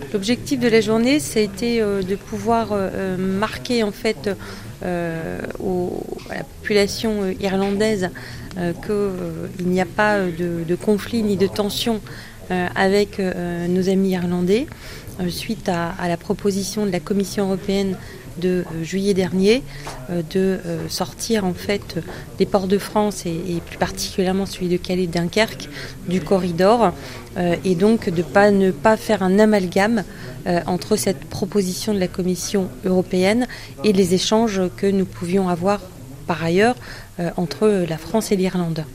L'objectif de la journée, ça a été de pouvoir marquer en fait à la population irlandaise qu'il n'y a pas de conflit ni de tension avec nos amis irlandais suite à la proposition de la Commission européenne de juillet dernier de sortir en fait des ports de France et plus particulièrement celui de Calais Dunkerque du corridor et donc de ne pas faire un amalgame entre cette proposition de la Commission européenne et les échanges que nous pouvions avoir par ailleurs entre la France et l'Irlande.